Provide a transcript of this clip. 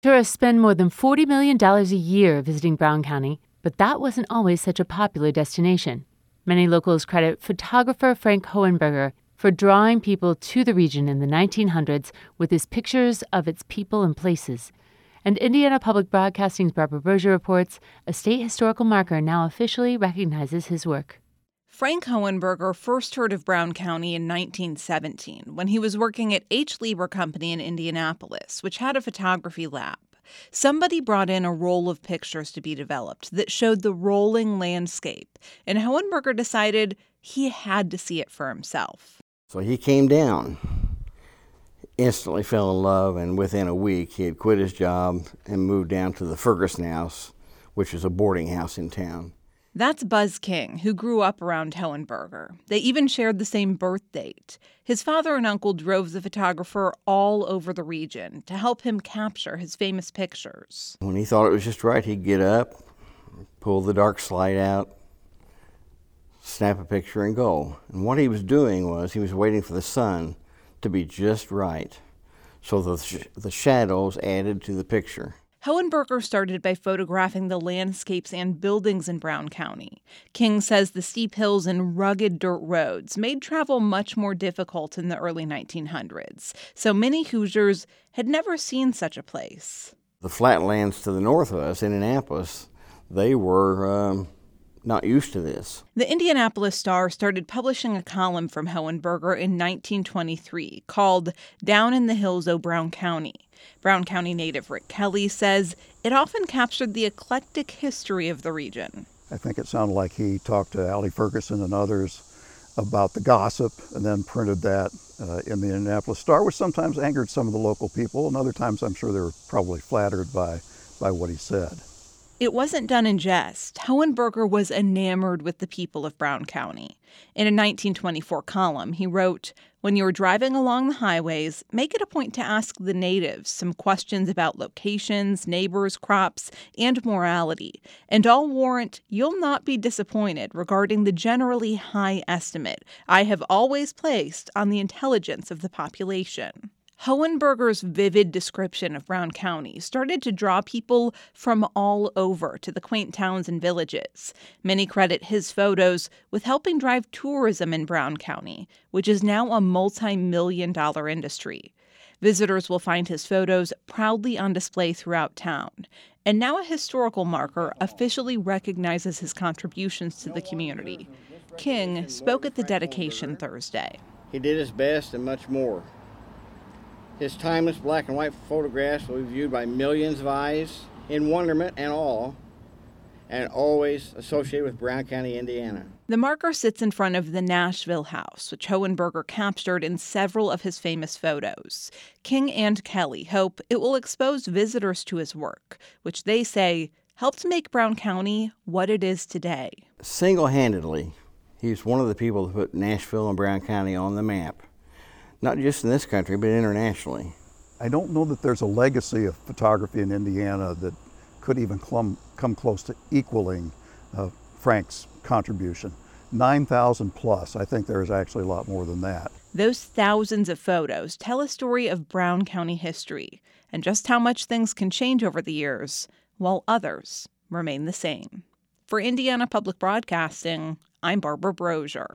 Tourists spend more than $40 million a year visiting Brown County, but that wasn't always such a popular destination. Many locals credit photographer Frank Hohenberger for drawing people to the region in the 1900s with his pictures of its people and places. And Indiana Public Broadcasting's Barbara Brosier reports a state historical marker now officially recognizes his work. Frank Hohenberger first heard of Brown County in 1917 when he was working at H. Lieber Company in Indianapolis, which had a photography lab. Somebody brought in a roll of pictures to be developed that showed the rolling landscape, and Hohenberger decided he had to see it for himself. So he came down, instantly fell in love, and within a week he had quit his job and moved down to the Ferguson House, which is a boarding house in town. That's Buzz King, who grew up around Hohenberger. They even shared the same birth date. His father and uncle drove the photographer all over the region to help him capture his famous pictures. When he thought it was just right, he'd get up, pull the dark slide out, snap a picture, and go. And what he was doing was he was waiting for the sun to be just right, so the shadows added to the picture. Hohenberger started by photographing the landscapes and buildings in Brown County. King says the steep hills and rugged dirt roads made travel much more difficult in the early 1900s, so many Hoosiers had never seen such a place. The flatlands to the north of us, Indianapolis, they were not used to this. The Indianapolis Star started publishing a column from Hohenberger in 1923 called Down in the Hills o' Brown County. Brown County native Rick Kelly says it often captured the eclectic history of the region. I think it sounded like he talked to Allie Ferguson and others about the gossip and then printed that in the Indianapolis Star, which sometimes angered some of the local people, and other times I'm sure they were probably flattered by what he said. It wasn't done in jest. Hohenberger was enamored with the people of Brown County. In a 1924 column, he wrote, "When you're driving along the highways, make it a point to ask the natives some questions about locations, neighbors, crops, and morality, and I'll warrant you'll not be disappointed regarding the generally high estimate I have always placed on the intelligence of the population." Hohenberger's vivid description of Brown County started to draw people from all over to the quaint towns and villages. Many credit his photos with helping drive tourism in Brown County, which is now a multi-million-dollar industry. Visitors will find his photos proudly on display throughout town. And now a historical marker officially recognizes his contributions to the community. King spoke at the dedication Thursday. He did his best and much more. His timeless black and white photographs will be viewed by millions of eyes in wonderment and awe, and always associated with Brown County, Indiana. The marker sits in front of the Nashville House, which Hohenberger captured in several of his famous photos. King and Kelly hope it will expose visitors to his work, which they say helped make Brown County what it is today. Single-handedly, he's one of the people who put Nashville and Brown County on the map. Not just in this country, but internationally. I don't know that there's a legacy of photography in Indiana that could even come close to equaling Frank's contribution. 9,000 plus. I think there's actually a lot more than that. Those thousands of photos tell a story of Brown County history and just how much things can change over the years, while others remain the same. For Indiana Public Broadcasting, I'm Barbara Brosier.